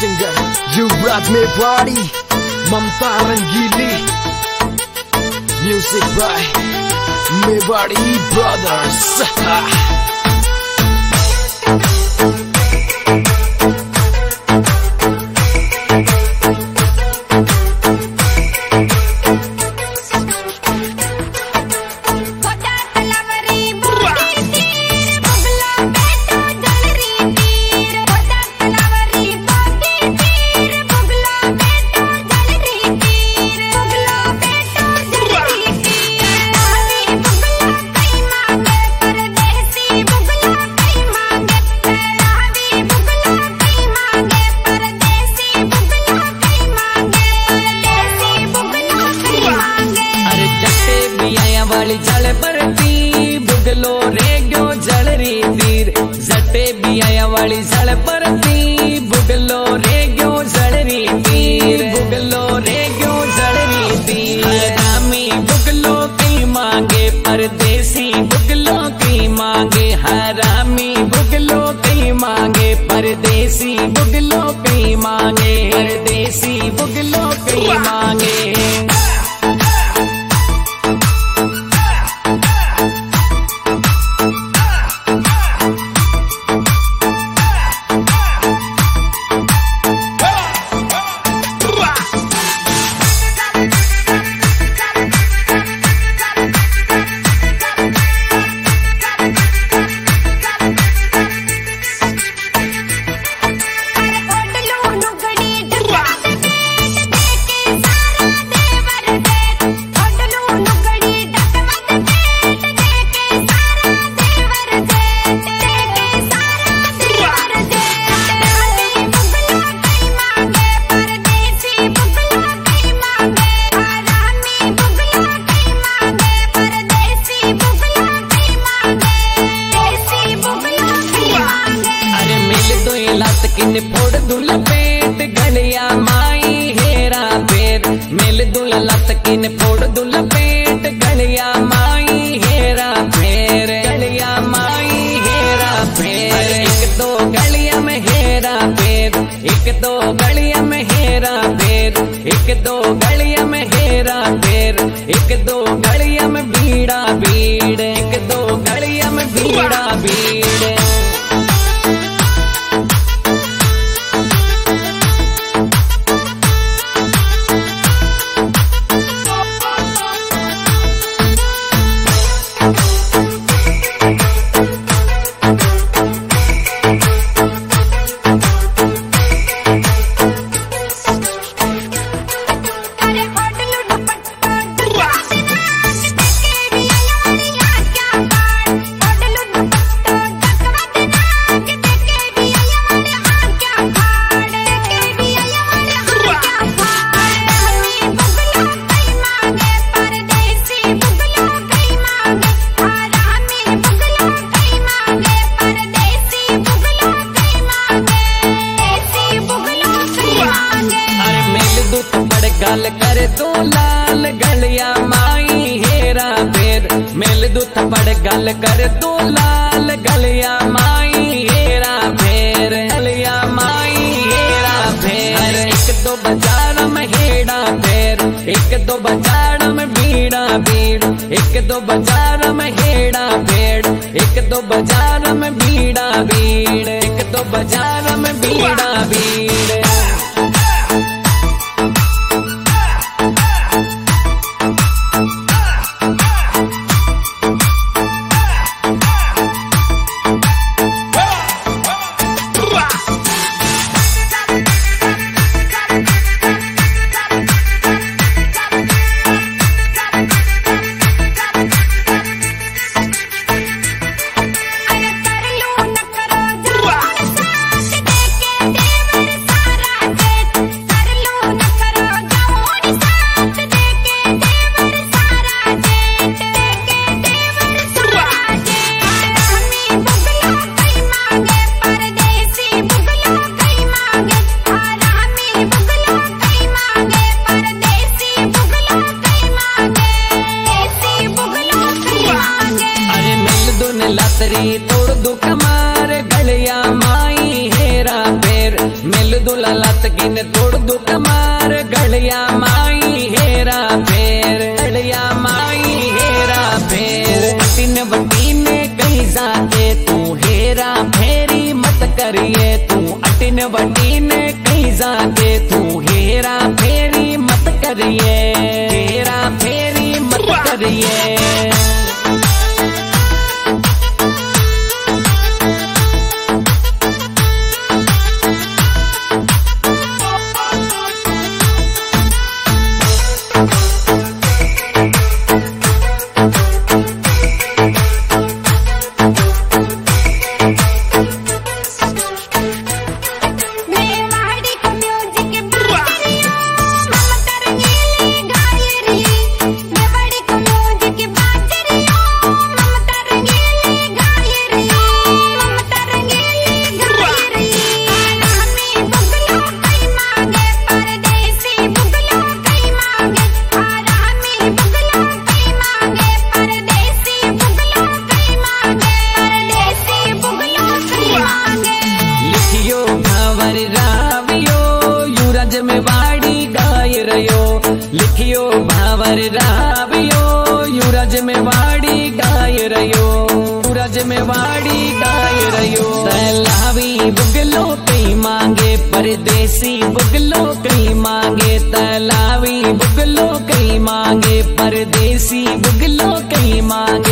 singer Yuvraj Mewari, Mamta Rangili. Music by Mewari Brothers. जल परती बुगलो रे गयो जल री तीर जटे बिया वाली जल परती बुगलो रे गयो जल री तीर बुगलो रे गयो जल री तीर हरामी बुगलो कई मांगे परदेसी बुगलो कई मांगे हरामी बुगलो कई मांगे परदेसी बुगलो कई मांगे परदेसी बुगलो कई मांगे। किन फोड़ दुल पेट गलिया माई हेरा फेर मिल दुल लत किन फोड़ दुल पेट गलिया माई हेरा फेर गलिया माई हेरा फेर एक दो गलिया में हेरा फेर एक दो गलिया में हेरा फेर एक दो गलिया में हेरा फेर एक दो गलिया में भीड़ा भीड़ एक दो गलिया में भीड़ा भीड़। गल कर दो लाल गलिया माई हेरा फेर मिल दो थपड़ गल कर दो लाल गलिया माई हेरा फेर गलिया माई हेरा फेर एक दो बाजार में हेड़ा फेर एक दो बाजार में भीड़ा भीड़ एक दो बाजार में हेड़ा फेर एक दो बाजार में भीड़ा भीड़ एक दो बाजार में भीड़ा भीड़। देके मिल दुला लत किन तोड़ दू कमार गलिया माई हेरा फेर गलिया माई हेरा फेर अटिन बटीन कहीं जाके तू हेरा फेरी मत करिए तू अटिन बटीन कहीं जाके तू हेरा फेरी मत करिए हेरा फेरी मत करिए। लिखियो भावर रावियो यूरज में वाड़ी गाय रयो यूरज में वाड़ी गाय रयो। तलावी बुगलो कई मांगे परदेसी बुगलो कई मांगे तलावी बुगलो कई मांगे परदेसी बुगलो कई मांगे।